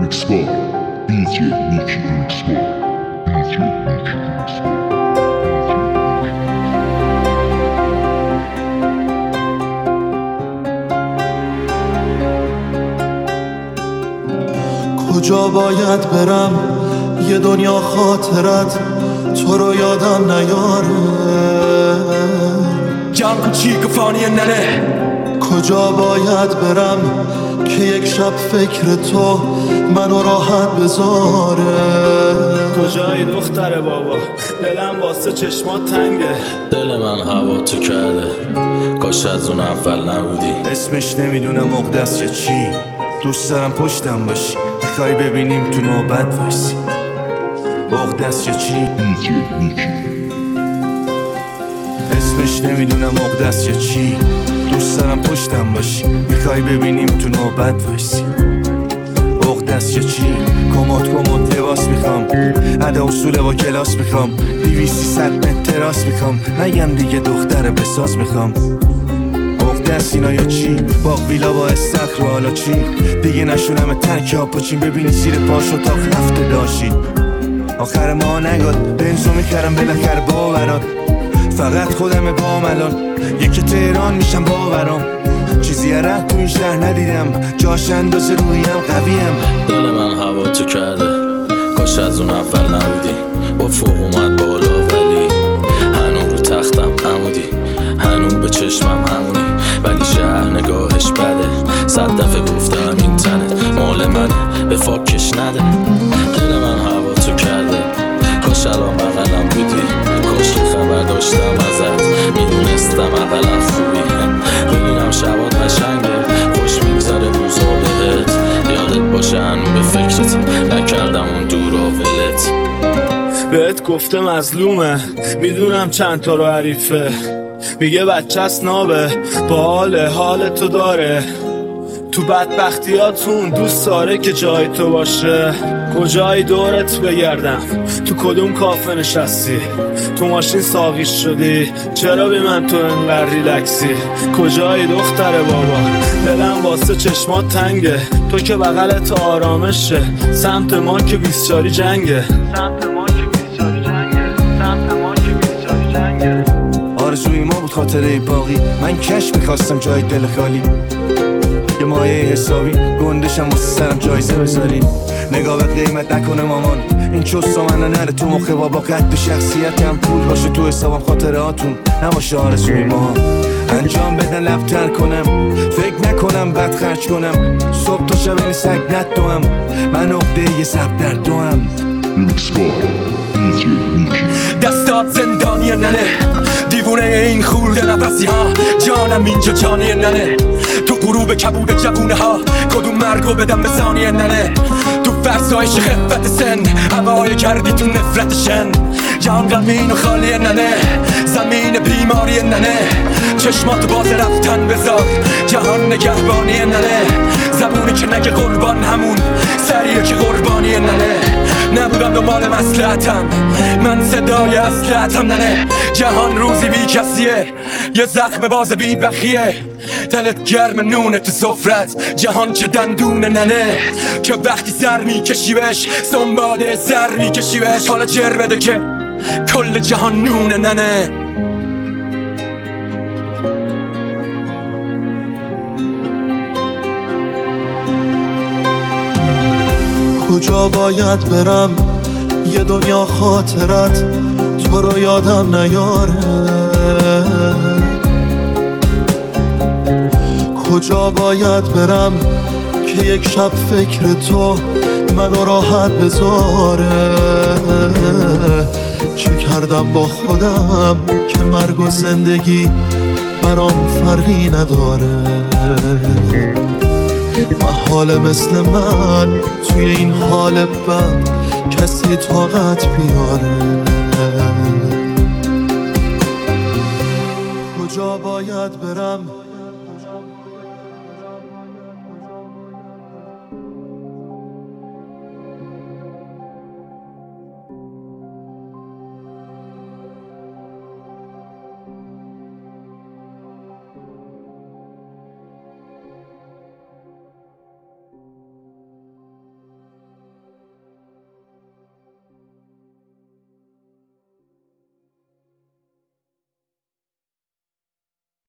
ریمیکس بار دیجی نیکی ریمیکس بار دیجی نیکی ریمیکس بار. کجا باید برم یه دنیا خاطرت تو رو یادم نیاره. جان چی گفانی ننه. کجا باید برم که یک شب فکر تو منو راحت بذاره. کجایی دختر بابا دلم واسه چشمات تنگه. دل من هوا تو کرده کاش از اون اول نبودی. اسمش نمیدونم مقدس یا چی، دوست دارم پشتم باشی، میخوای ببینیم تو نوبت وایسی. مقدس یا چی؟ دیجی نیکی. اسمش نمیدونم مقدس یا چی، دوست دارم پشتم باشی، میخوای ببینیم تو نوبت وایسی. مقدس یا چی؟ کمد لباس میخوام، ادا اصول با کلاس میخوام، 200-300 متر تراس میخوام، نگم دیگه دختر بساز میخوام. مقدس اینا یا چی؟ باغ ویلا با استخر و حالا چی؟ دیگه نشونم ترک ها پاچین، ببینی زیر پاشو تا هفته داشتی. آخر ما نگاد بنزو میکرم بالاخره باورات، فقط خودم با الان یکی تهران میشم باورام. چیزی ره تو این شهر ندیدم، جاش اندازه رویم قویم. دل من هوا تو کرده کاش از اون اول نبودی. با فوق اومد بالا ولی هنو رو تختم عمودی، هنو به چشمم همونی، ولی شهر نگاهش بده. 100 دفعه گفتم این تنه مال منه به فاکش نده. دل من هوا تو کرده کاش الان بغلم بودی، کاش که خبر داشتم ازت، میدونستم اقلا خوبی. ببینم شبات قشنگه خوش میگذره روزا بهت، یادت باشه هنو به فکرت نکردم اون دورا ولت. بهت گفته مظلومه میدونم چند تا رو حریفه، میگه بچه‌ست نابه با حال تو داره. تو بدبختیاتون دوست داره که جای تو باشه. کجایی دورت بگردم تو کدوم کافه نشستی، تو ماشین ساقیش شدی چرا بی من تو انقدر ریلکسی. کجایی دختر بابا دلم واسه چشمات تنگه، تو که بغلت آرامشه سمت ما که 24 جنگه. آرزوی ما بود خاطره باقی، من کش میخواستم جای دل خالی، یه مایه حسابی گندشم واسه سرم جایزه بذاری. نگاه به قیمت نکنه مامان، این چوستا من نره تو مخه بابا، قد شخصیتم پول باشه تو حسابم، خاطراتون نباشه آرزوی ما. انجام بدن لبتر کنم، فکر نکنم بد خرج کنم، صبح تا شب این سگ ندوم، من عقده یه سب در دوم. ریمیکس بار دیجی نیکی. دستات زندانی ننه، دیوونه این خورده نفسی ها، جانم اینجا جانی ننه. تو غروب کبود جوونه ها کدوم مرگو بدم به ثانیه ننه. تو فرسایش خفت سن هوای کردی تو نفرت شن، جان غمین و خالی ننه، زمین بیماری ننه. چشمات باز رفتن بذار جهان نگهبانی ننه، زبونی که نگه قربان همون سریعه که قربانی ننه. نبودم دنبال مصلحتم من صدای اصلحتم ننه. جهان روزی بی کسیه یه زخم باز بی بخیه، دلت گرم نونه تو سفرت جهان چه دندونه ننه. که وقتی سر میکشی بهش سنباده سر میکشی بهش، حالا جر بده که کل جهان نونه ننه. کجا باید برم یه دنیا خاطرت تو رو یادم نیاره. کجا باید برم که یک شب فکر تو منو راحت بذاره. چه کردم با خودم که مرگ و زندگی برام فرقی نداره. محاله مثل من توی این حال بد کسی طاقت بیاره. کجا باید برم